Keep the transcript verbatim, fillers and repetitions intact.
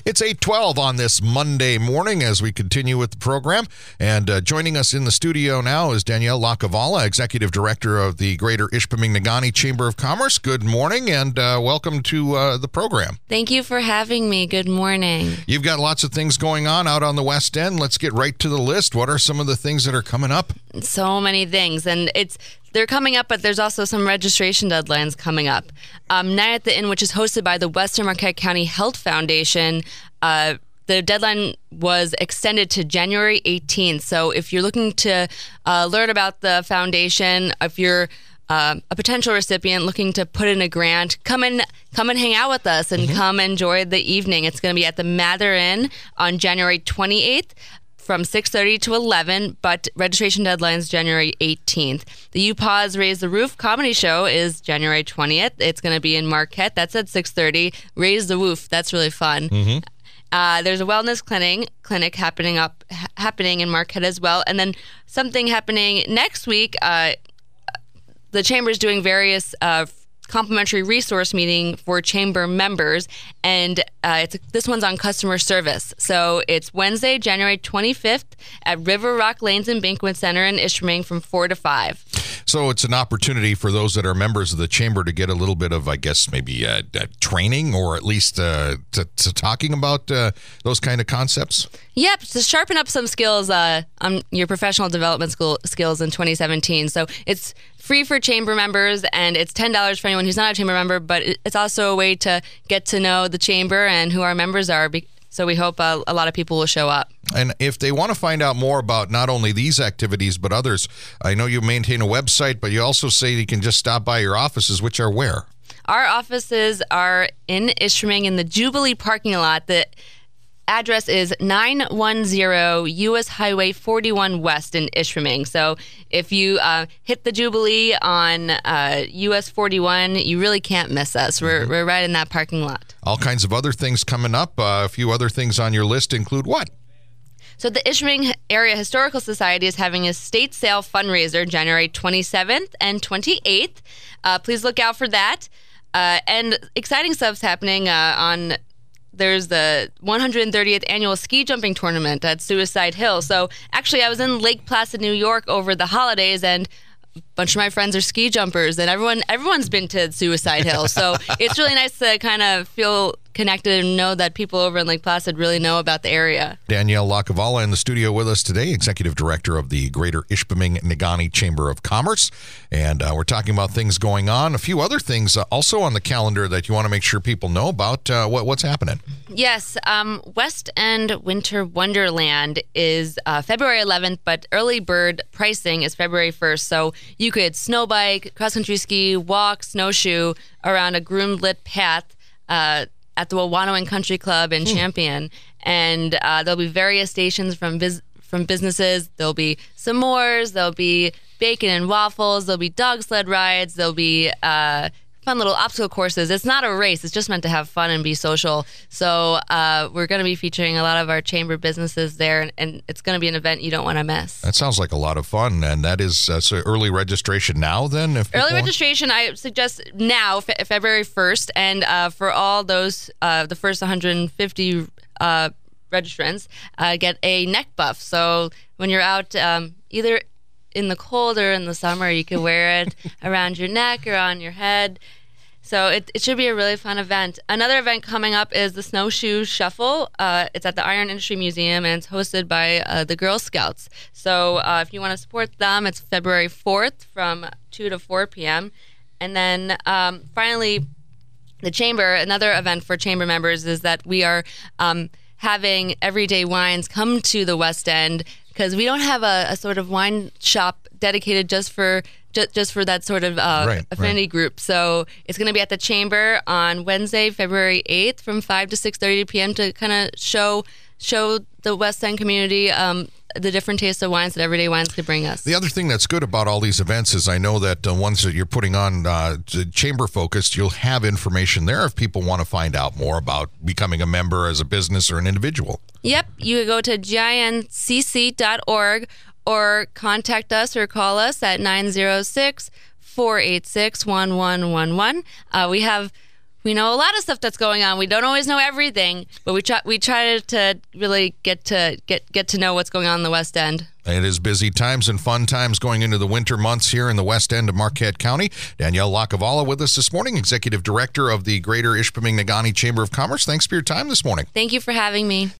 It's eight twelve on this Monday morning as we continue with the program. And uh, joining us in the studio now is Danielle Lacavala, Executive Director of the Greater Ishpeming-Negaunee Chamber of Commerce. Good morning and uh, welcome to uh, the program. Thank you for having me. Good morning. You've got lots of things going on out on the West End. Let's get right to the list. What are some of the things that are coming up? So many things. And it's they're coming up, but there's also some registration deadlines coming up. Um, Night at the Inn, which is hosted by the Western Marquette County Health Foundation, uh, the deadline was extended to January eighteenth. So if you're looking to uh, learn about the foundation, if you're uh, a potential recipient looking to put in a grant, come and come and hang out with us and mm-hmm. come enjoy the evening. It's going to be at the Mather Inn on January twenty-eighth. From six thirty to eleven, but registration deadline is January eighteenth. The U Pause Raise the Roof comedy show is January twentieth. It's going to be in Marquette. That's at six thirty. Raise the Roof. That's really fun. Mm-hmm. Uh, there's a wellness clinic clinic happening up ha- happening in Marquette as well, and then something happening next week. Uh, the chamber is doing various uh, complimentary resource meeting for chamber members, and uh, it's this one's on customer service. So it's Wednesday, January twenty-fifth at River Rock Lanes and Banquet Center in Ishpeming from four to five. So it's an opportunity for those that are members of the chamber to get a little bit of, I guess, maybe uh, uh, training or at least uh, to, to talking about uh, those kind of concepts? Yep, to sharpen up some skills uh, on your professional development school skills in twenty seventeen. So it's free for chamber members, and it's ten dollars for anyone who's not a chamber member, but it's also a way to get to know the chamber and who our members are. So we hope uh, a lot of people will show up. And if they want to find out more about not only these activities, but others, I know you maintain a website, but you also say you can just stop by your offices, which are where? Our offices are in Ishpeming in the Jubilee parking lot. The address is nine one zero U S Highway forty-one West in Ishpeming. So if you uh, hit the Jubilee on uh, U S forty-one, you really can't miss us. We're, mm-hmm. we're right in that parking lot. All kinds of other things coming up. Uh, a few other things on your list include what? So the Ishpeming Area Historical Society is having a state sale fundraiser January twenty-seventh and twenty-eighth. Uh, please look out for that. Uh, and exciting stuff's happening uh, on... There's the one hundred thirtieth annual ski jumping tournament at Suicide Hill. So actually, I was in Lake Placid, New York over the holidays, and a bunch of my friends are ski jumpers, and everyone, everyone's been to Suicide Hill. So it's really nice to kind of feel connected and know that people over in Lake Placid really know about the area. Danielle Lacavala in the studio with us today, Executive Director of the Greater Ishpeming-Negaunee Chamber of Commerce. And uh, we're talking about things going on. A few other things uh, also on the calendar that you want to make sure people know about. Uh, what, what's happening? Yes. Um, West End Winter Wonderland is uh, February eleventh, but early bird pricing is February first. So you could snow bike, cross-country ski, walk, snowshoe around a groomed-lit path uh, at the Wawanoan Country Club in hmm. Champion, and uh, there'll be various stations from vis- from businesses. There'll be s'mores, there'll be bacon and waffles, there'll be dog sled rides, there'll be uh, fun little obstacle courses. It's not a race; it's just meant to have fun and be social. So uh, we're going to be featuring a lot of our chamber businesses there, and, and it's going to be an event you don't want to miss. That sounds like a lot of fun, and that is uh, so early registration now. Then, if early registration, I suggest now, fe- February first, and uh, for all those uh, the first one hundred fifty uh, registrants, uh, get a neck buff. So when you're out, um, either in the cold or in the summer, you can wear it around your neck or on your head. So it, it should be a really fun event. Another event coming up is the Snowshoe Shuffle. Uh, it's at the Iron Industry Museum, and it's hosted by uh, the Girl Scouts. So uh, if you want to support them, it's February fourth from two to four p.m. And then um, finally, the Chamber, another event for Chamber members is that we are um, having Everyday Wines come to the West End, because we don't have a, a sort of wine shop dedicated just for just, just for that sort of uh, right, affinity right. group. So it's going to be at the Chamber on Wednesday, February eighth from five to six thirty p.m. to kind of show show the West End community um, the different tastes of wines that Everyday Wines could bring us. The other thing that's good about all these events is I know that the ones that you're putting on uh, chamber focused, you'll have information there if people want to find out more about becoming a member as a business or an individual. Yep. You could go to G I N C C dot org or contact us or call us at nine zero six, four eight six, one one one one. Uh, we have we know a lot of stuff that's going on. We don't always know everything, but we try we try to really get to get get to know what's going on in the West End. It is busy times and fun times going into the winter months here in the West End of Marquette County. Danielle Lackavala with us this morning, Executive Director of the Greater Ishpeming-Negaunee Chamber of Commerce. Thanks for your time this morning. Thank you for having me.